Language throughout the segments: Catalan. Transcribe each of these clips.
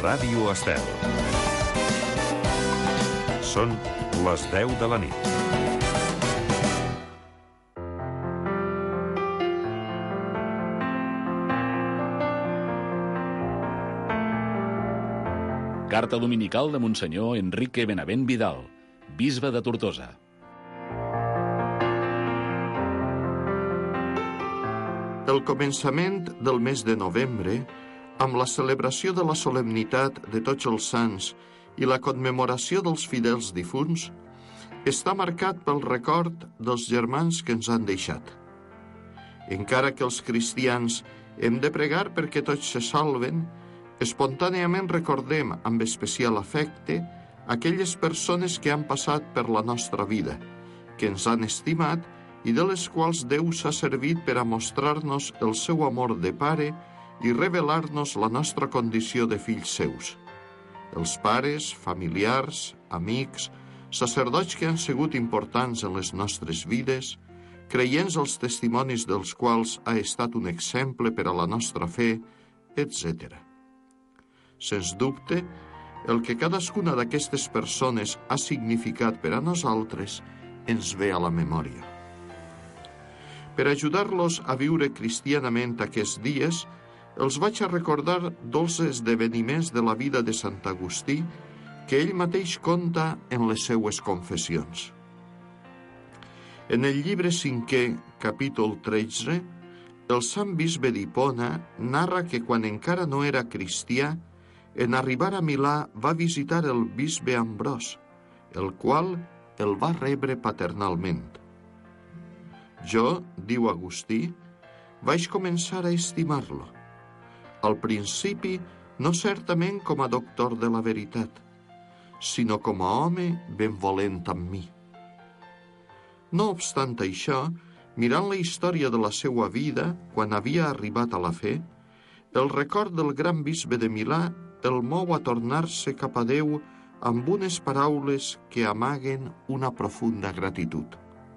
Ràdio Estel. Són les 10 de la nit. Carta dominical de Monsenyor Enrique Benavent Vidal, bisbe de Tortosa. El començament del mes de novembre, amb la celebració de la solemnitat de Tots els Sants i la commemoració dels fidels difunts, està marcat pel record dels germans que ens han deixat. Encara que els cristians hem de pregar perquè tots se salven, espontàniament recordem amb especial afecte aquelles persones que han passat per la nostra vida, que ens han estimat i de les quals Déu s'ha servit per a mostrar-nos el seu amor de pare i revelar-nos la nostra condició de fills seus. Els pares, familiars, amics, sacerdots que han sigut importants en les nostres vides, creients els testimonis dels quals ha estat un exemple per a la nostra fe, etc. Sens dubte, el que cadascuna d'aquestes persones ha significat per a nosaltres ens ve a la memòria. Per ajudar-los a viure cristianament aquests dies, els vaig a recordar dolces esdeveniments de la vida de Sant Agustí que ell mateix conta en les seues confessions. En el llibre 5è, capítol 13, el sant bisbe d'Hipona narra que quan encara no era cristià, en arribar a Milà va visitar el bisbe Ambròs, el qual el va rebre paternalment. Jo, diu Agustí, vaig començar a estimar-lo. Al principi, no certament com a doctor de la veritat, sinó com a home benvolent amb mi. No obstant això, mirant la història de la seua vida, quan havia arribat a la fe, el record del gran bisbe de Milà el mou a tornar-se cap a Déu amb unes paraules que amaguen una profunda gratitud.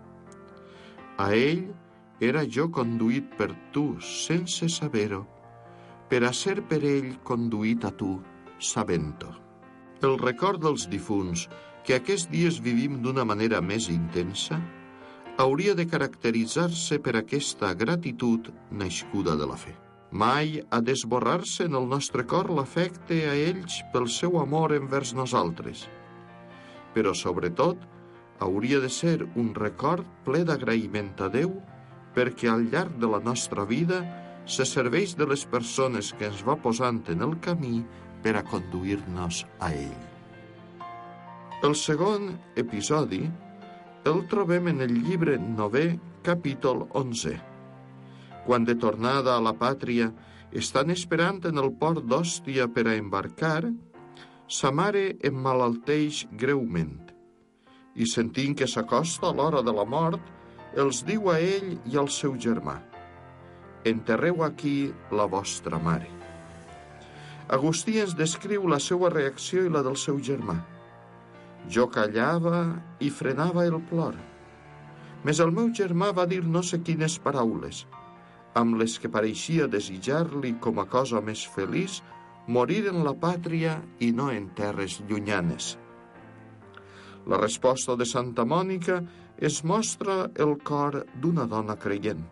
A ell era jo conduït per tu sense saber-ho, per a ser per ell conduït a tu sabent-ho. El record dels difunts, que aquests dies vivim d'una manera més intensa, hauria de caracteritzar-se per aquesta gratitud nascuda de la fe. Mai ha d'esborrar-se en el nostre cor l'afecte a ells pel seu amor envers nosaltres. Però, sobretot, hauria de ser un record ple d'agraïment a Déu perquè al llarg de la nostra vida se serveix de les persones que ens va posant en el camí per a conduir-nos a ell. El segon episodi el trobem en el llibre 9è, capítol 11. Quan de tornada a la pàtria estan esperant en el port d'Òstia per a embarcar, sa mare emmalalteix greument i sentint que s'acosta l'hora de la mort, els diu a ell i al seu germà: «Enterreu aquí la vostra mare». Agustí ens descriu la seva reacció i la del seu germà. Jo callava i frenava el plor, mas el meu germà va dir no sé quines paraules, amb les que pareixia desitjar-li com a cosa més feliç morir en la pàtria i no en terres llunyanes. La resposta de Santa Mònica es mostra el cor d'una dona creient.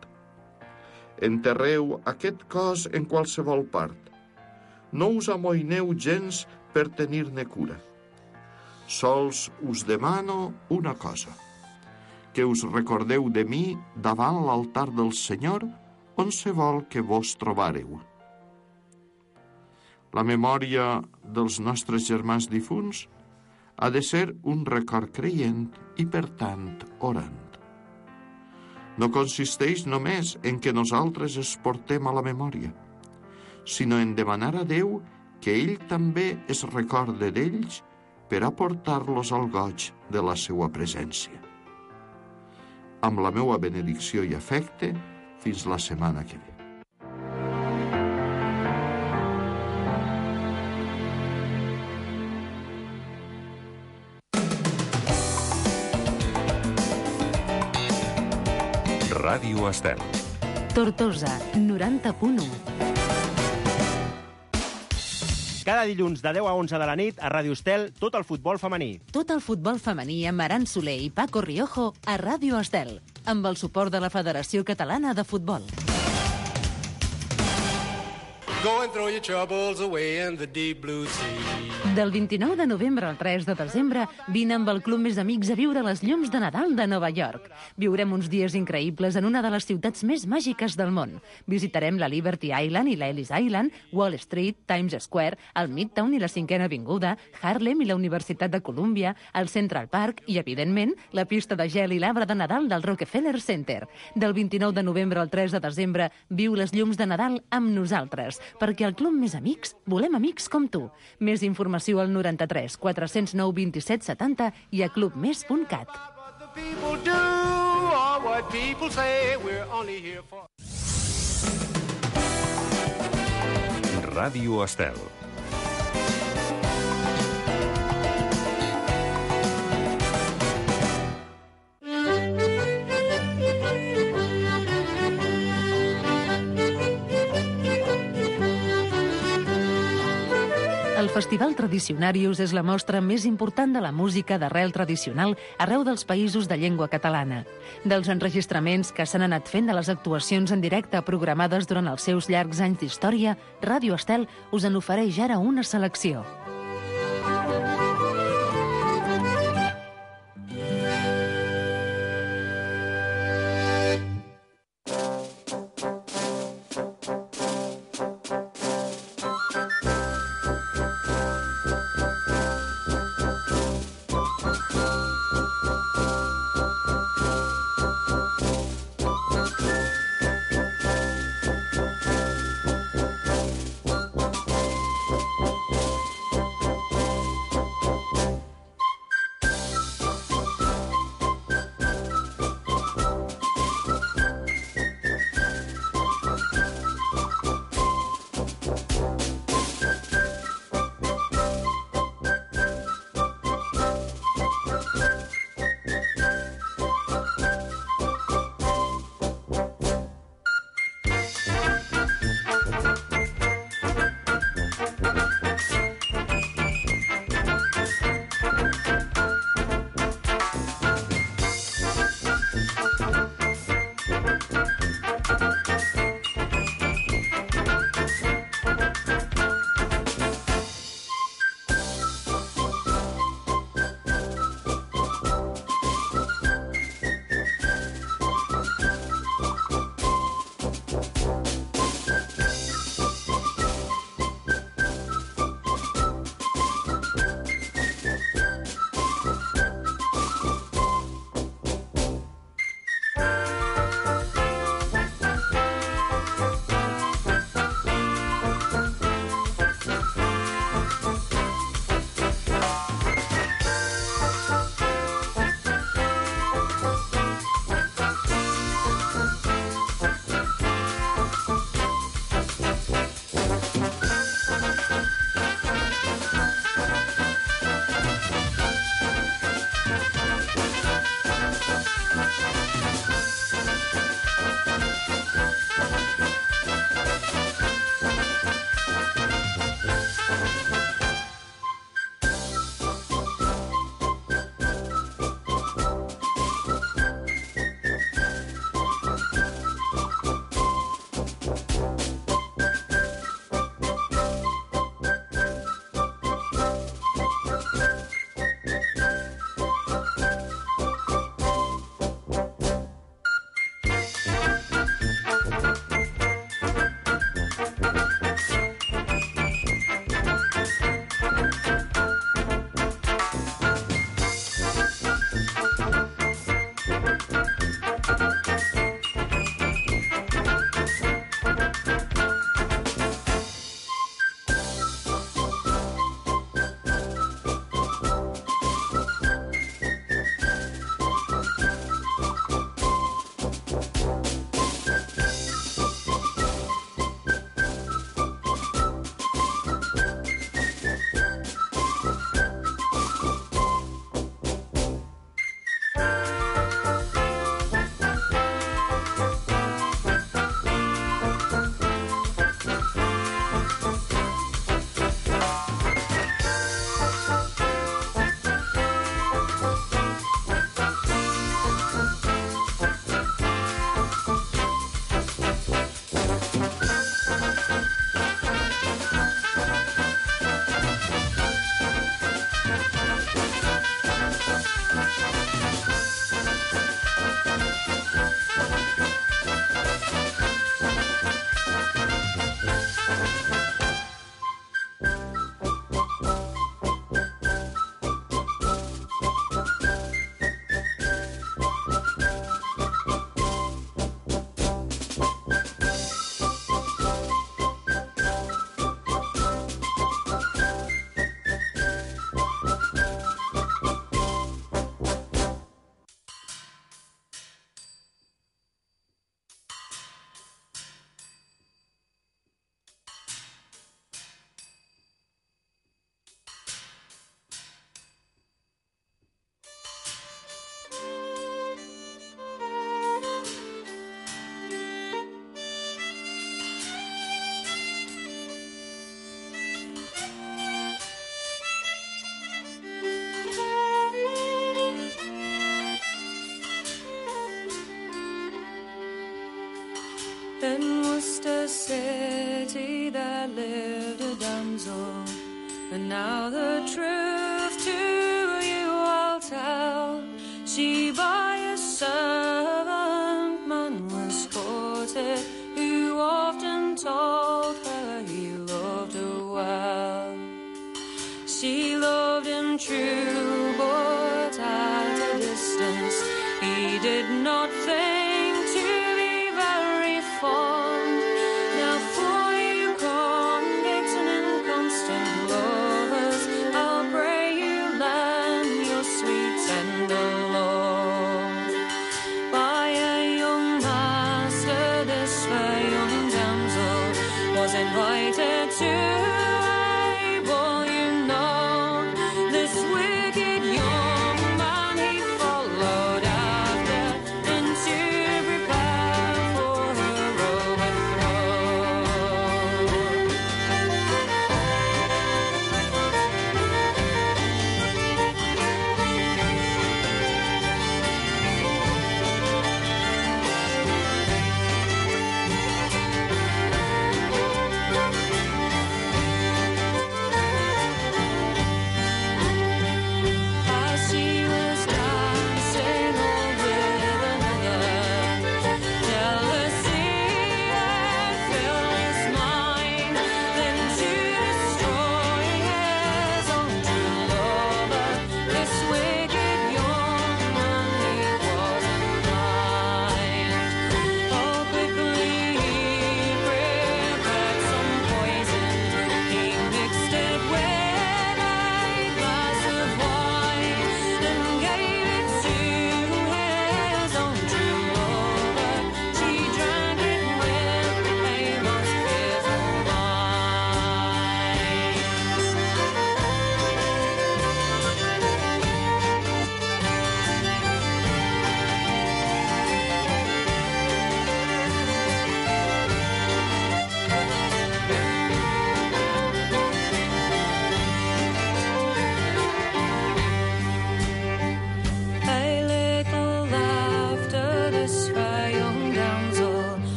Enterreu aquest cos en qualsevol part. No us amoïneu gens per tenir-ne cura. Sols us demano una cosa, que us recordeu de mi davant l'altar del Senyor on se vol que vos trobareu. La memòria dels nostres germans difunts ha de ser un record creient i, per tant, orant. No consisteix només en que nosaltres es portem a la memòria, sinó en demanar a Déu que ell també es recorde d'ells per a portar-los al goig de la seua presència. Amb la meua benedicció i afecte, fins la setmana que ve. Ràdio Estel. Tortosa, 90.1. Cada dilluns de 10 a 11 de la nit a Ràdio Estel, tot el futbol femení. Tot el futbol femení amb Aran Soler i Paco Riojo a Ràdio Estel, amb el suport de la Federació Catalana de Futbol. Go and throw your troubles away in the deep blue sea. Del 29 de novembre al 3 de desembre, vine amb el Club Més Amics a viure les llums de Nadal de Nova York. Viurem uns dies increïbles en una de les ciutats més màgiques del món. Visitarem la Liberty Island i la Ellis Island, Wall Street, Times Square, el Midtown i la 5ª Avinguda, Harlem i la Universitat de Columbia, el Central Park i, evidentment, la pista de gel i l'arbre de Nadal del Rockefeller Center. Del 29 de novembre al 3 de desembre, viu les llums de Nadal amb nosaltres, perquè al Club Més Amics volem amics com tu. Més informació al 93 409 27 70 i a clubmes.cat. Ràdio Estel. El Festival Tradicionarius és la mostra més important de la música d'arrel tradicional arreu dels països de llengua catalana. Dels enregistraments que s'han anat fent de les actuacions en directe programades durant els seus llargs anys d'història, Ràdio Estel us en ofereix ara una selecció. city that lived a damsel, and now the truth to you I'll tell. She by a servant man was courted, who often told her he loved her well. She loved him true, but at a distance he did not think to be very fond. Now for you convicts and inconstant lovers, I'll pray you lend your sweet tender love. By a young master this fair young damsel was invited to a ball, you know. This wicked young man he followed after into prepare for her overthrow.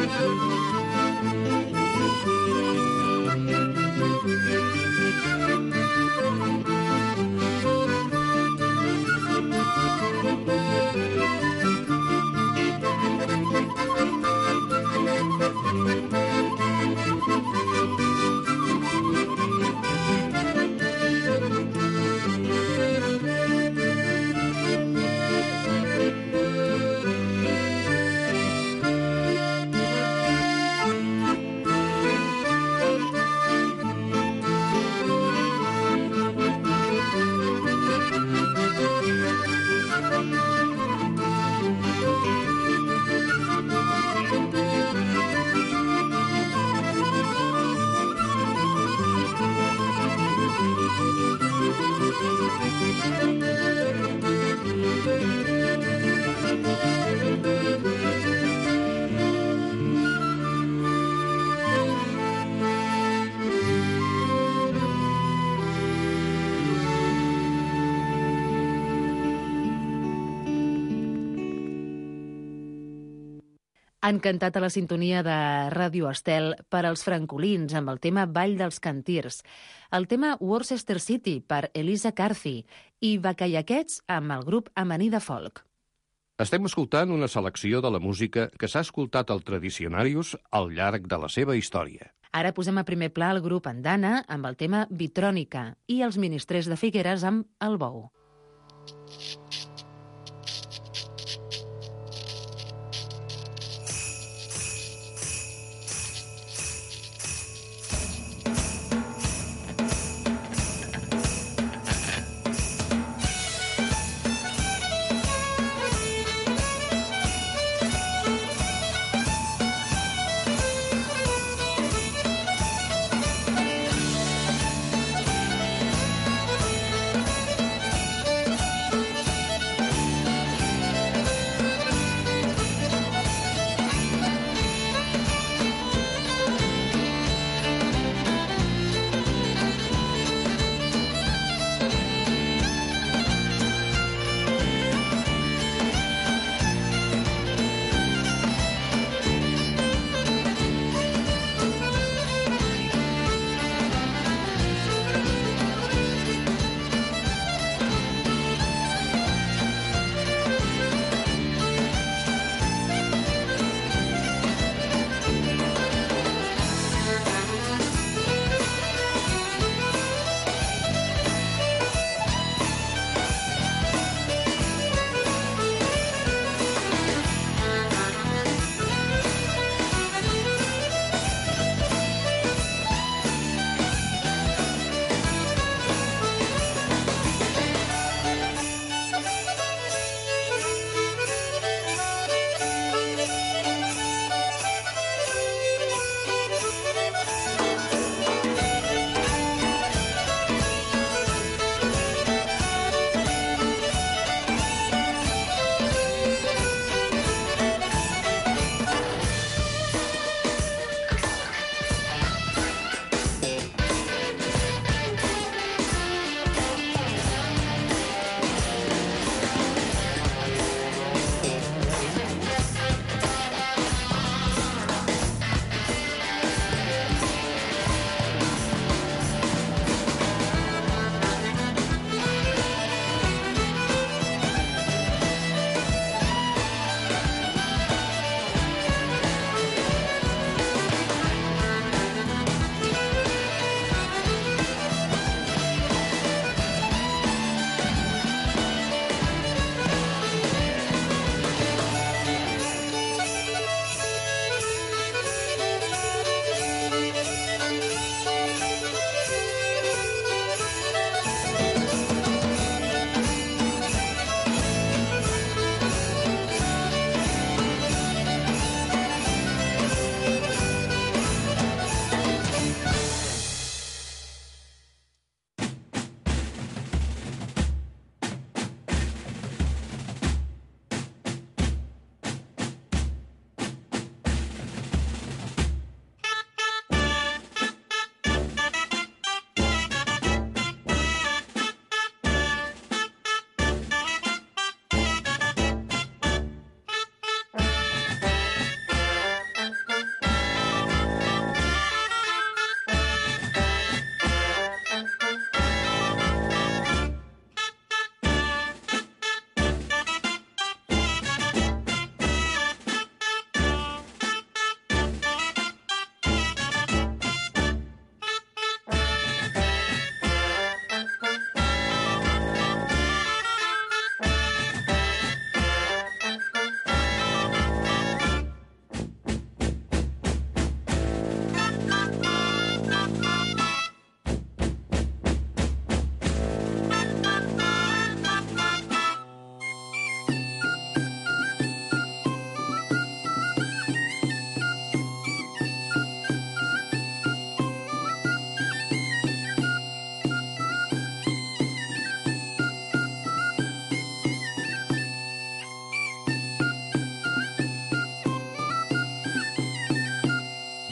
Han cantat a la sintonia de Ràdio Estel per als francolins amb el tema Ball dels Cantirs, el tema Worcester City per Elisa Carthy i Bacaiaquets amb el grup Amanida Folk. Estem escoltant una selecció de la música que s'ha escoltat al Tradicionarius al llarg de la seva història. Ara posem a primer pla el grup Andana amb el tema Vitrònica i els Ministrers de Figueres amb El Bou.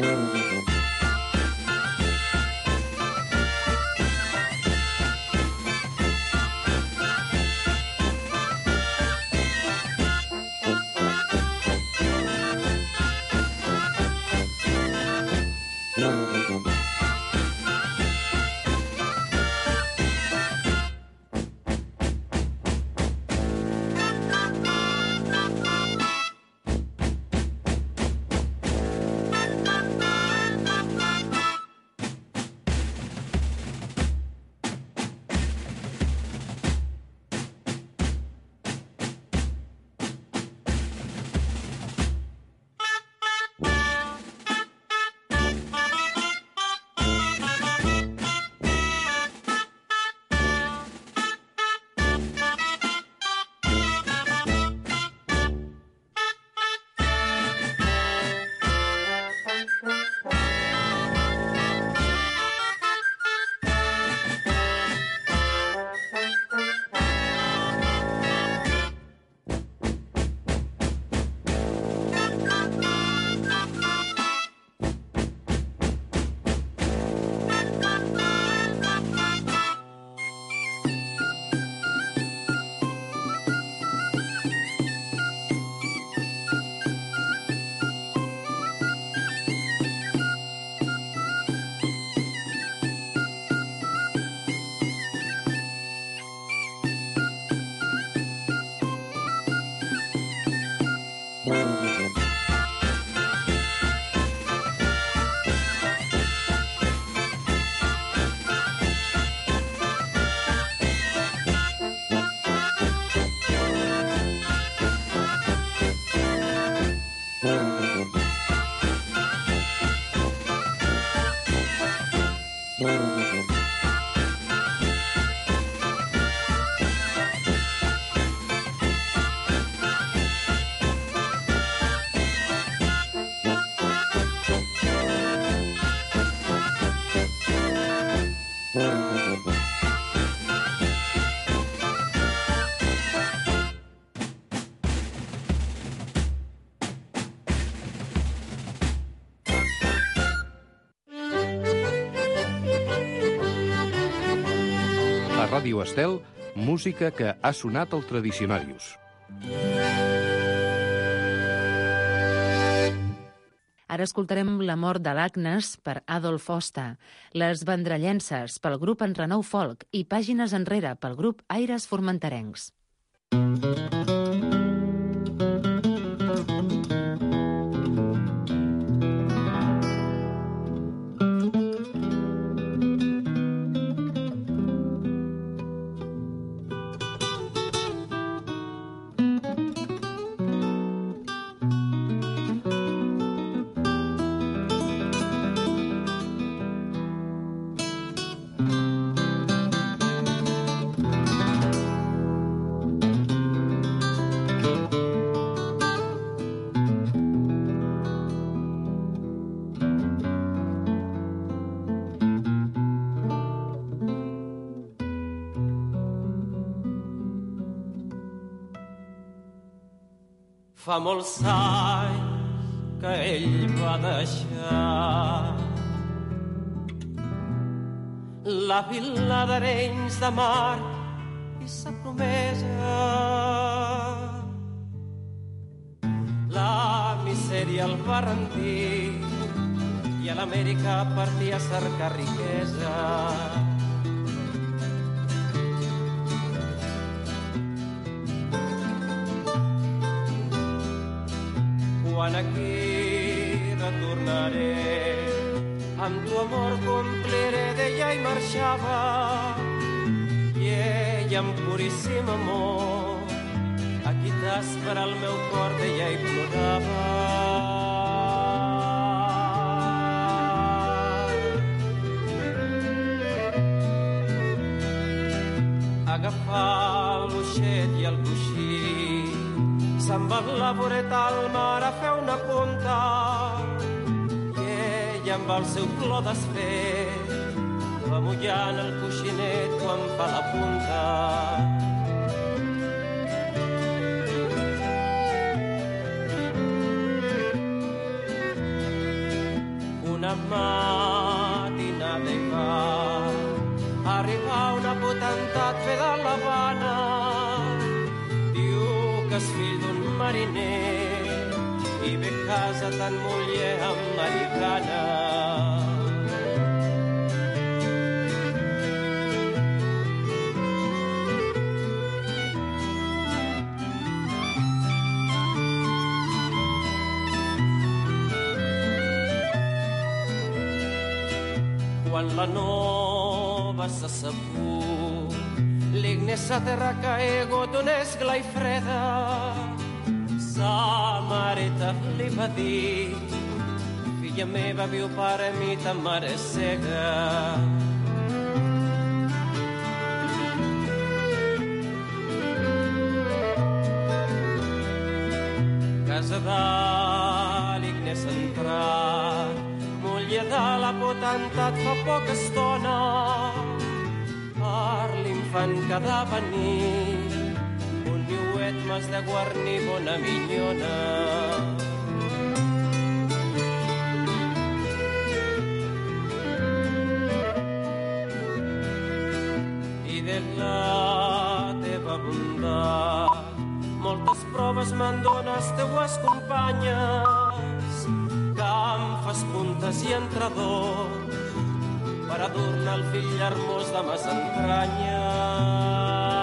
A Ràdio Estel, música que ha sonat al Tradicionarius. Ara escoltarem La mort de l'Agnes per Adolf Osta, Les Vendrellenses pel grup En Renou Folk i Pàgines enrere pel grup Aires Formenterencs. Fa molts anys que ell va deixar la vila d'Arenys de Mar i sa promesa. La misèria el va rendir i a l'Amèrica partia a cercar riquesa. Quan aquí retornaré, amb tu amor compliré, deia i marxava. I ella, amb puríssim amor, aquí t'espera el meu cor, deia i plorava. Agafar l'uixet i el coixí, se'n va amb la voreta al mar a fer una punta i ella amb el seu plor desfet va mullant el coixinet quan fa la punta. una matinada i va arribar una potentat fe de l'Havana. Diu que és fill d'un mariner i ve casat amb muller americana. Quan la nova s'ha sabut, l'Ignes a terra caegut una esgla i freda. Sa mareta li va dir: filla meva, viu pare mi, ta mare cega. Casa de l'Ignes entrat, muller de la potentat fa poca estona, per l'infant que ha de venir, un niuet m'has de guarnir, bona minyona. I de la teva bondat moltes proves me'n dones, teues companyes, que em fas puntes i entradors per adornar el fill hermós de mes entranyes.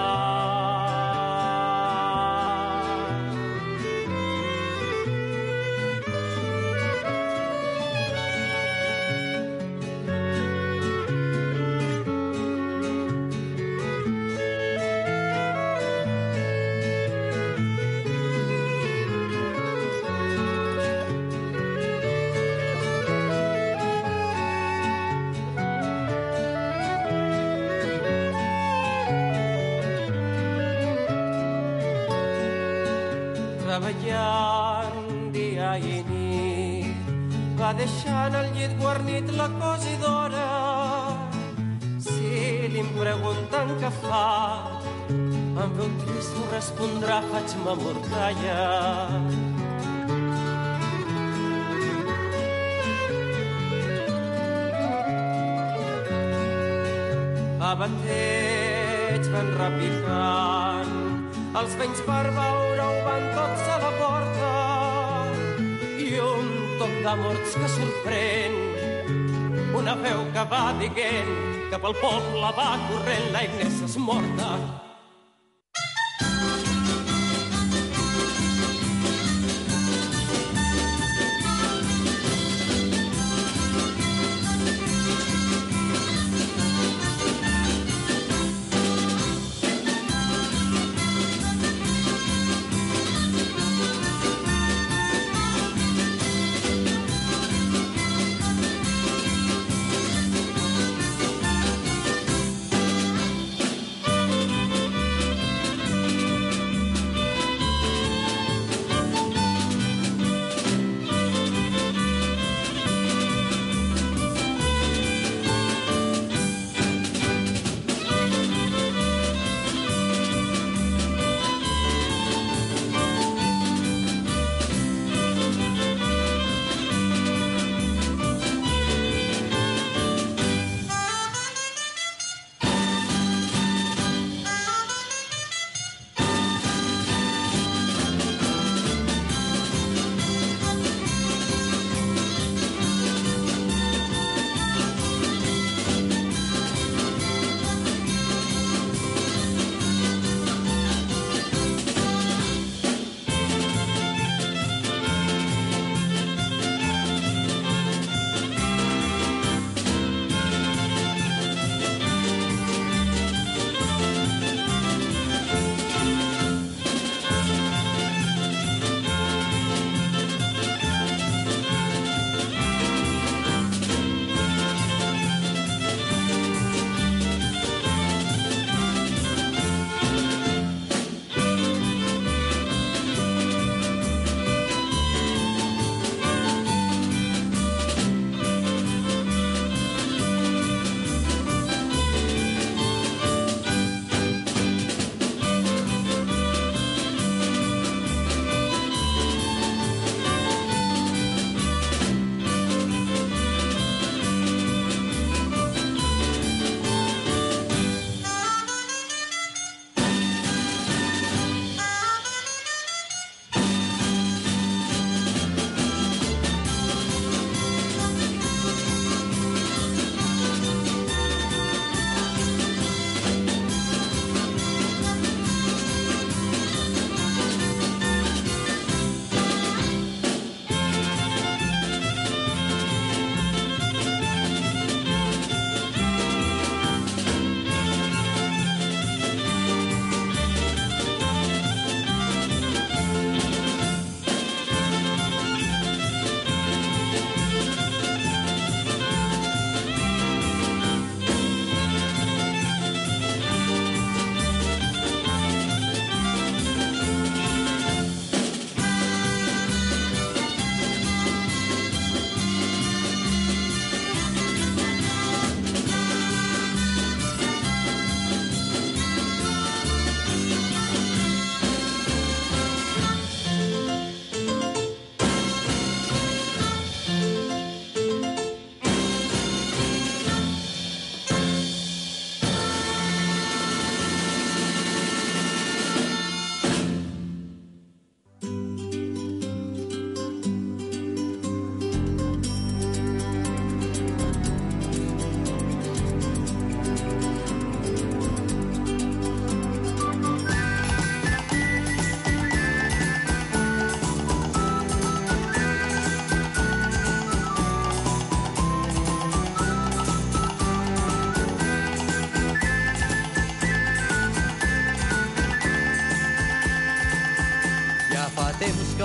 Treballant dia i nit, va deixant el llit guarnit la cosidora. Si li pregunten què fa, amb veu trist ho respondrà: faig-me mortalla. A bateig van repicant, els veïns per veure-ho van tots a la porta, i un toc de morts que sorprèn, una veu que va dient que pel poble va corrent: la Ignes és morta.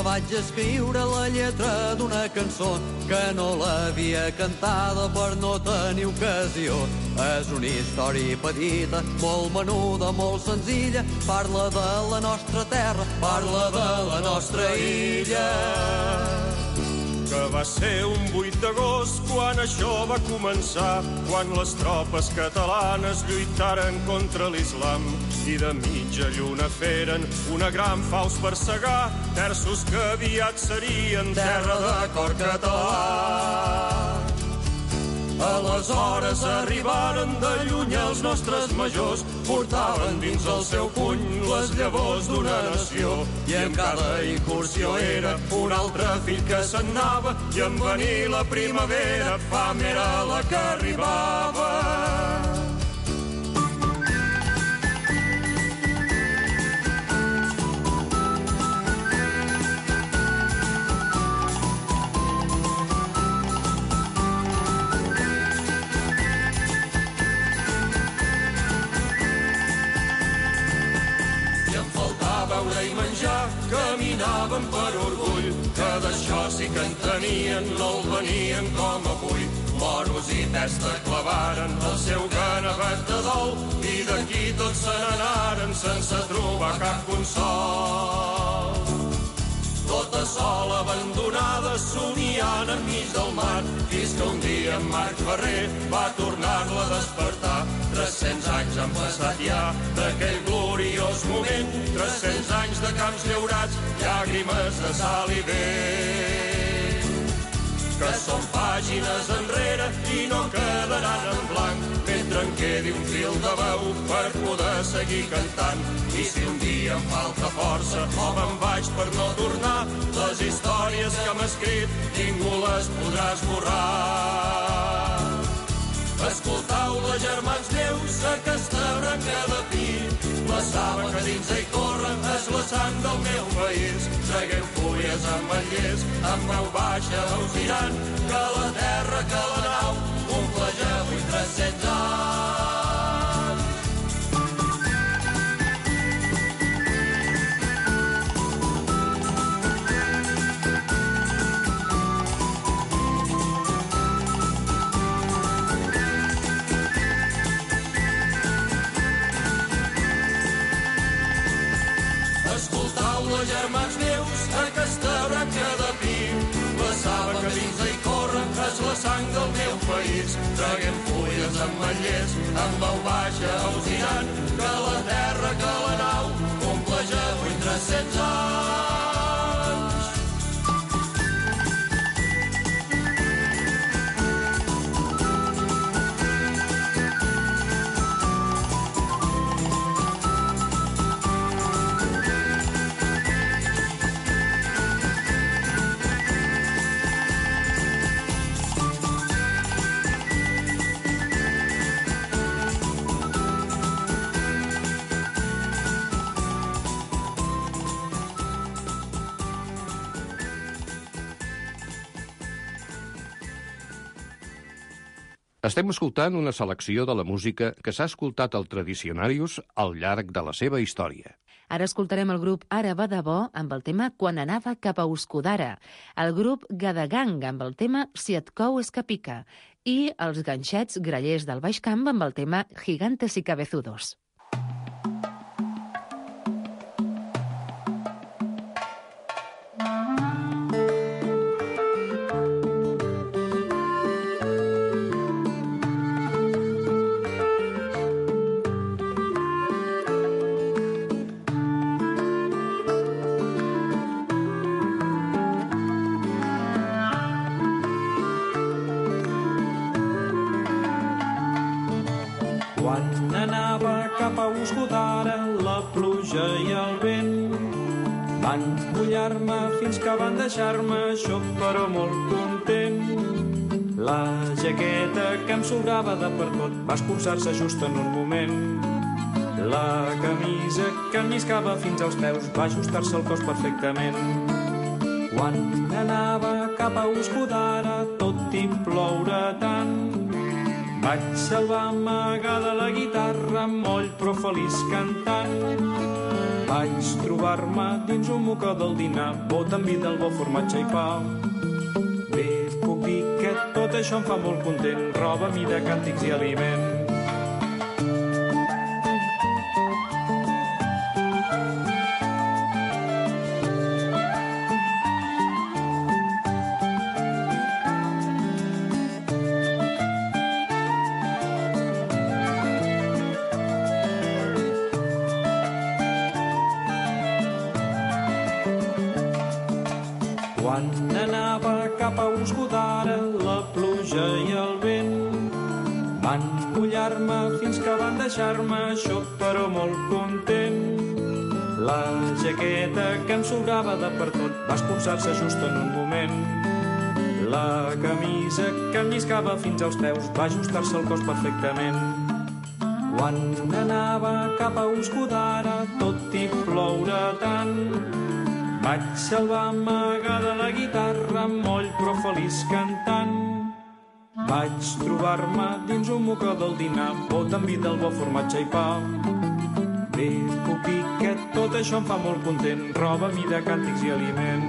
vaig escriure la lletra d'una cançó que no l'havia cantada per no tenir ocasió. És una història petita, molt menuda, molt senzilla, parla de la nostra terra, parla de la nostra illa. Que va ser un 8 d'agost quan això va començar, quan les tropes catalanes lluitaren contra l'islam i de mitja lluna feren una gran faus per segar terços que aviat serien terra de cor català. Aleshores arribaren de lluny els nostres majors, portaven dins el seu puny les llavors d'una nació. I en cada incursió era un altre fill que se'n anava, i en venir la primavera fam era la que arribava. I menjar, caminaven per orgull, que d'això sí que en tenien, no el venien com avui. Moros i testa clavaren el seu ganavet de dol i d'aquí tots se n'anaren sense trobar cap consol. Tota sola, abandonada, somiant enmig del mar, fins que un dia en Marc Ferrer va tornar-la a despertar. 300 anys han passat ja d'aquell gloriós moment, 300 anys de camps llaurats, llàgrimes de sal i vent, que són pàgines enrere i no quedaran en blanc, mentre en quedi un fil de veu per poder seguir cantant. I si un dia em falta força o me'n vaig per no tornar, les històries que hem escrit ningú les podrà esborrar. Escoltau-la, germans meus, aquesta branca de pi, la saba que dins hi corre és la sang del meu país. Tragueu fulles amb ametllers, amb veu baixa us diran que la terra, que la nau, omple avui 300 anys. Escoltau-la, germans meus, aquesta branca de pi, la saba que dins hi corre és la sang del meu país. Traguem fulles amb ametllers, amb veu baixa us diran que la terra, que la nau, omple avui 300 anys. Estem escoltant una selecció de la música que s'ha escoltat al Tradicionarius al llarg de la seva història. Ara escoltarem el grup Ara va de bo amb el tema Quan anava cap a Oscodara, el grup Gadagang amb el tema Si et cou és que pica i els ganxets grallers del Baix Camp amb el tema Gigantes y cabezudos. Quan anava cap a Oscodara, la pluja i el vent van mullar-me fins que van deixar-me xoc però molt content. La jaqueta que em sobrava de per tot va escurçar-se just en un moment. La camisa que em lliscava fins als peus va ajustar-se al cos perfectament. Quan anava cap a Oscodara, tot i ploure tant, vaig salvar amagada la guitarra, moll però feliç cantant. Vaig trobar-me dins un mocador del dinar, bot amb vi del bo, formatge i pa. Bé, puc dir que tot això em fa molt content, roba, mida, càntics i aliment. Quan anava cap a Osgodara, la pluja i el vent van mullar-me fins que van deixar-me xop però molt content. La jaqueta que em sobrava de per tot va escurçar-se just en un moment. La camisa que em lliscava fins als peus va ajustar-se al cos perfectament. Quan anava cap a Osgodara, tot i ploure tant, vaig salvar amagada la guitarra, moll però feliç cantant. Vaig trobar-me dins un mocador del dinar, bot amb vi del bo, formatge i pa. Bé, puc dir que tot això em fa molt content, roba, mida, càntics i aliment.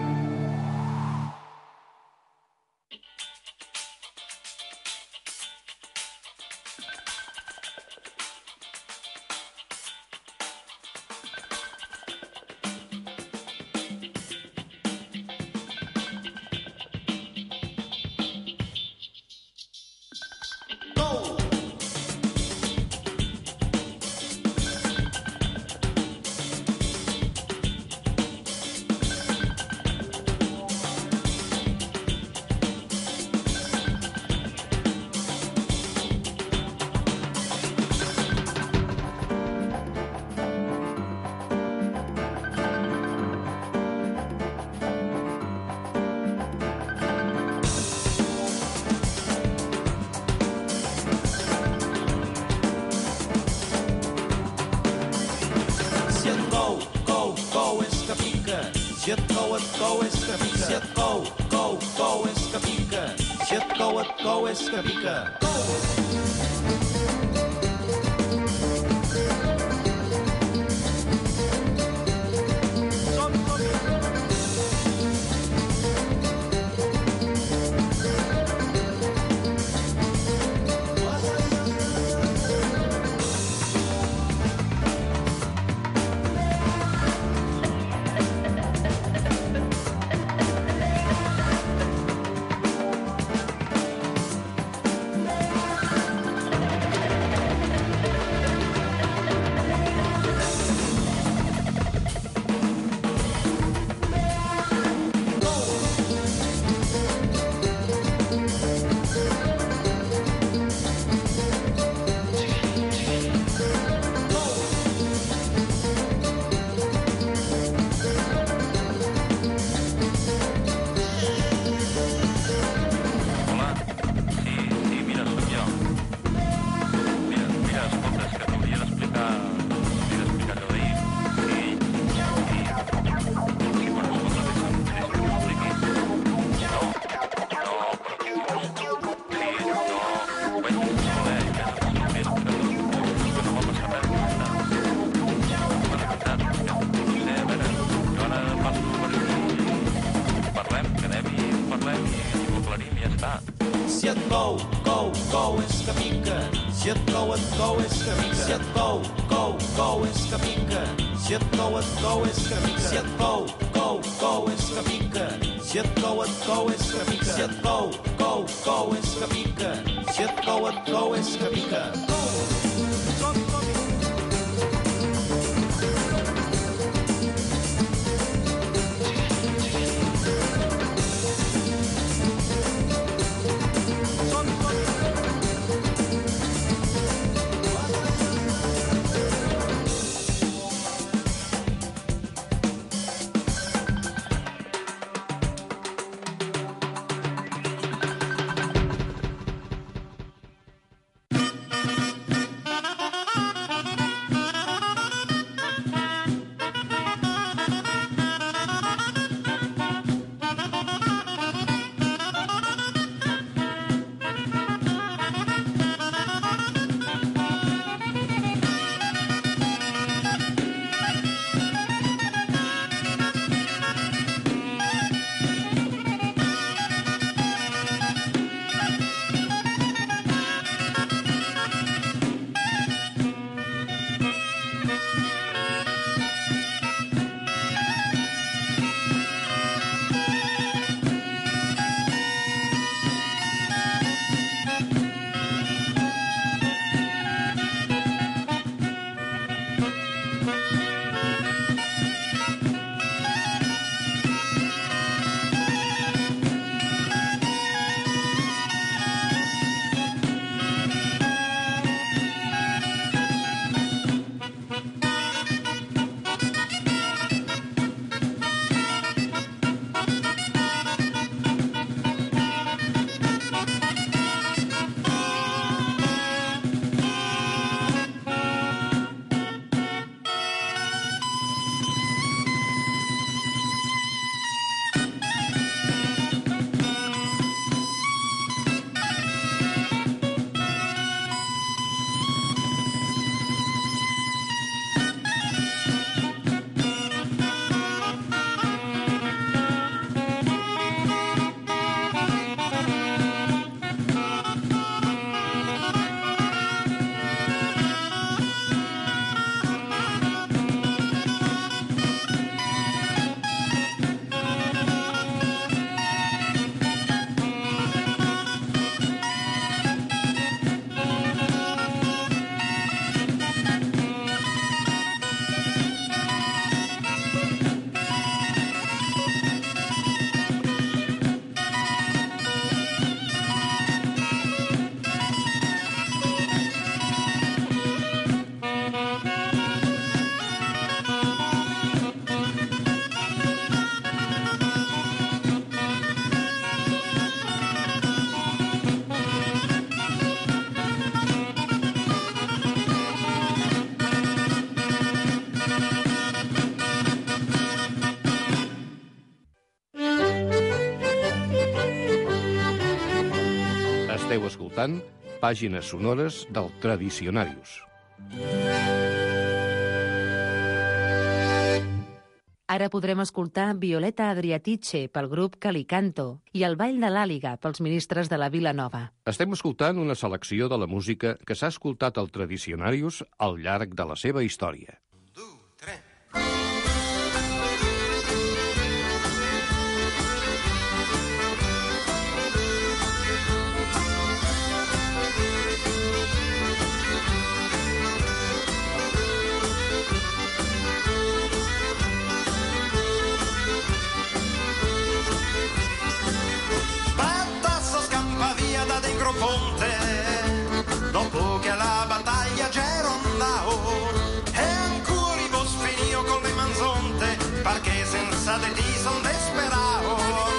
Si et cou, és que pica. Si et cou, és que pica. Si et cou, és que pica. Si et cou, és que pica. Si et cou, és que pica. Si et cou, és que pica. Si et cou, és que pica. Si et cou, és que pica. Si et cou, és que pica. Si et cou, és que pica. Si et cou, és que pica. Esteu escoltant Pàgines sonores del Tradicionarius. Ara podrem escoltar Violeta Adriatice pel grup Calicanto i el Ball de l'Àliga pels ministres de la Vila Nova. Estem escoltant una selecció de la música que s'ha escoltat al Tradicionarius al llarg de la seva història. Ponte, dopo che alla battaglia c'era andao, e ancora i vos finio con le manzonte, perché senza di ti son desperao.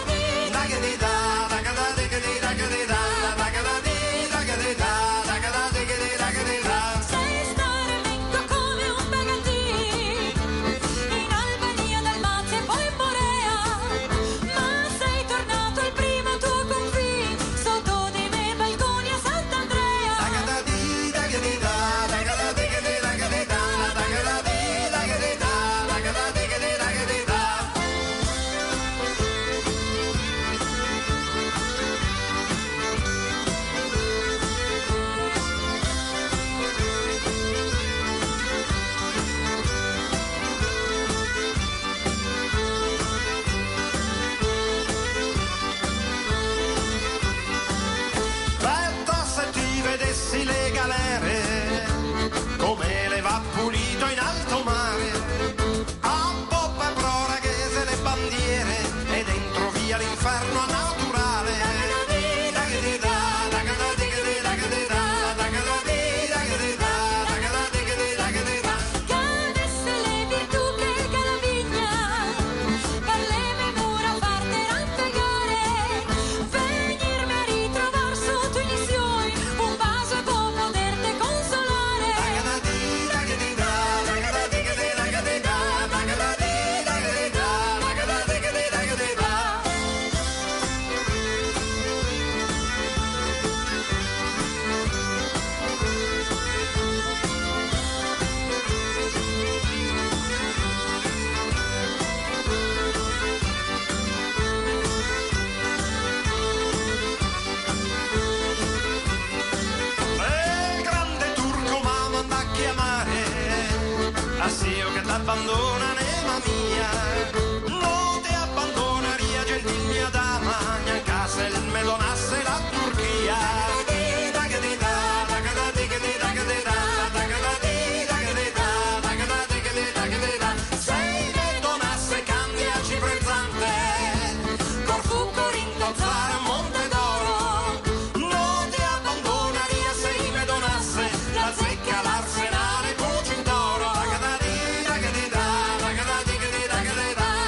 Sai stare meglio come un bagatì, in Albania, Dalmazia e poi in Borea, ma sei tornato al primo tuo confine, sotto di me balconi a Sant'Andrea. Aspetta se ti vedessi le galere, come le va pulito in alto mare, a poppa proraghese le bandiere, e dentro via l'inferno naturale. Cadesse le virtù che calavigna, per le mie mura farti rampegare, venirmi a ritrovar sotto i suoi, un vaso e può poterti consolare. Il grande turco m'ha mandato a chiamare, assio che t'abbandona nema mia, non ti abbandonaria gentil mia dama, neanche se il me donasse la Turchia. Se me donasse Candia Ciprezzante, Corfu, Corinto, Zara, Monte d'Oro, non ti abbandonaria se me donasse la zecca, l'Arsenale, Cucintoro.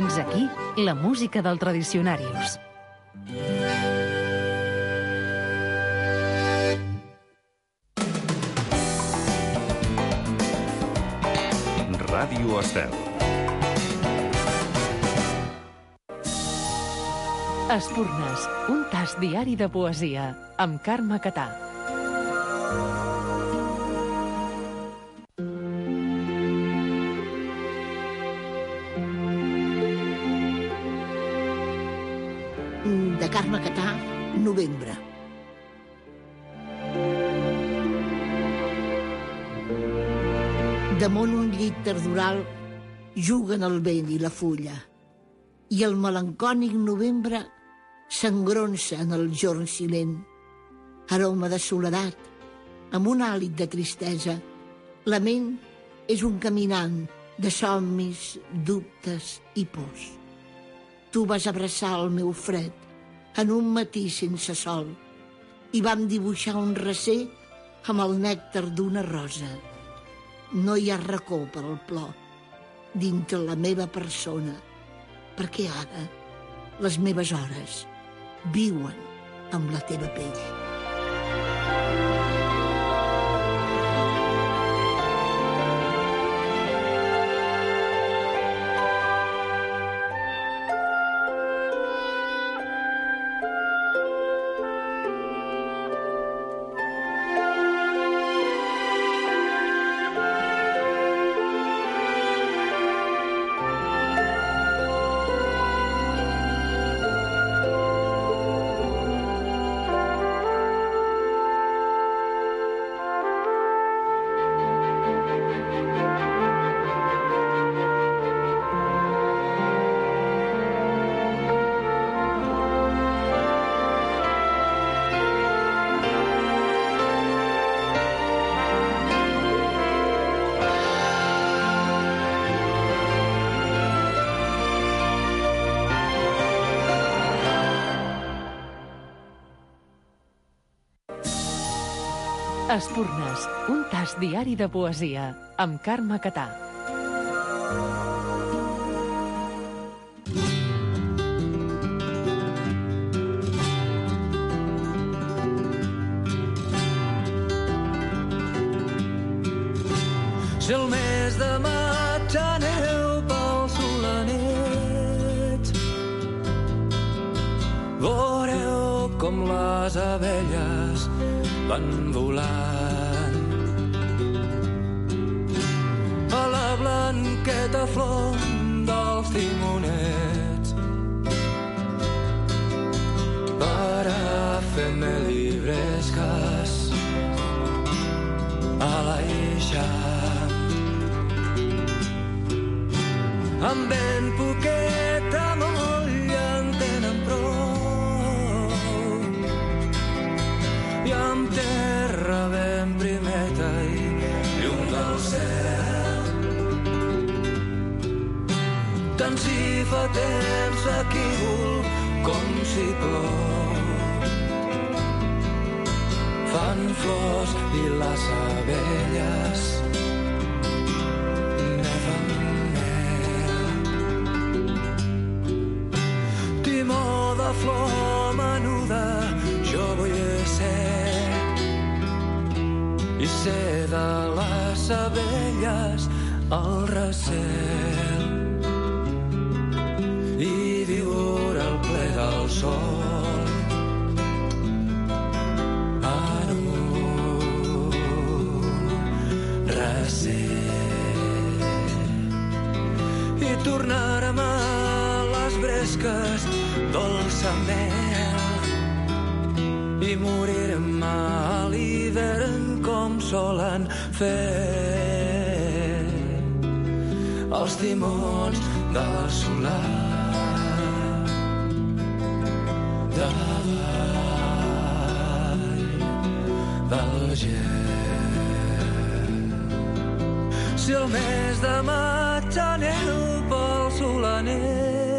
Fins aquí la música del Tradicionarius. Ràdio Estel. Espurnes, un tast diari de poesia, amb Carme Catà. De Carme Catà, novembre. Damunt un llit tardoral juguen el vent i la fulla, i el melancònic novembre s'engronsa en el jorn silent. Aroma de soledat, amb un hàlit de tristesa, la ment és un caminant de somnis, dubtes i pors. Tu vas abraçar el meu fred en un matí sense sol i vam dibuixar un recer amb el nèctar d'una rosa. No hi ha racó per al plor dintre la meva persona, perquè ara les meves hores viuen amb la teva pell. Espurnes, un tast diari de poesia, amb Carme Catà. Si el mes de maig aneu pels solanets, veureu com les abelles van volant a la blanqueta flor dels timonets per a fer melibresques a l'eixam. Amb ben poqueta molla en tenen prou i amb terra ben primeta i llum del cel. Tant si fa temps aquí com si plou, fan flors i les abelles neven mel. Timó de flor menuda jo vull ser, i ser de les abelles el recel, i viure al ple del sol en un recer, i tornar-me a les bresques dolçament i morir-me a l'hivern com solen fer els timons del solar davall del gel. Si el mes de maig aneu pel solaner,